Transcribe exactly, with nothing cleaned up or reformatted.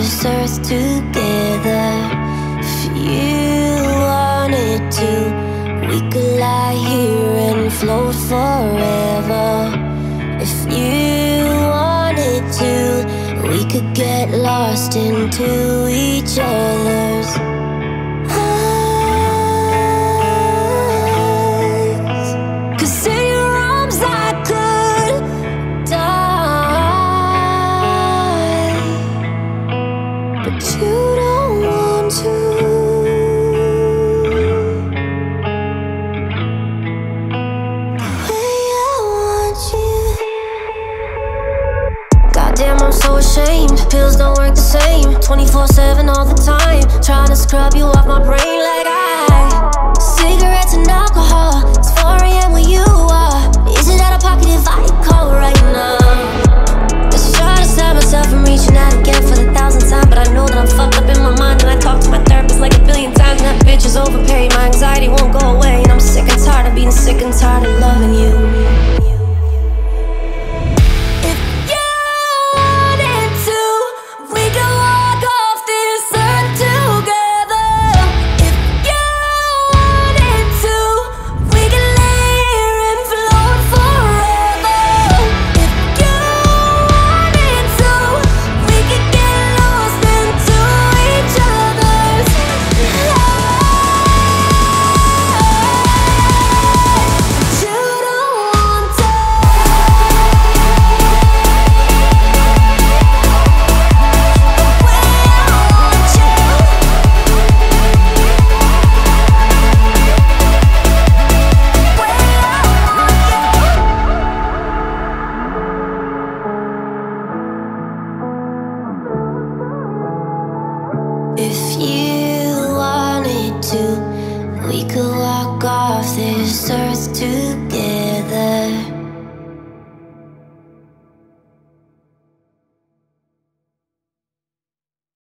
this earth together. If you wanted to, we could lie here and float forever. If you wanted to, we could get lost into each other's eyes. 'Cause in your arms I could die, but you don't want to.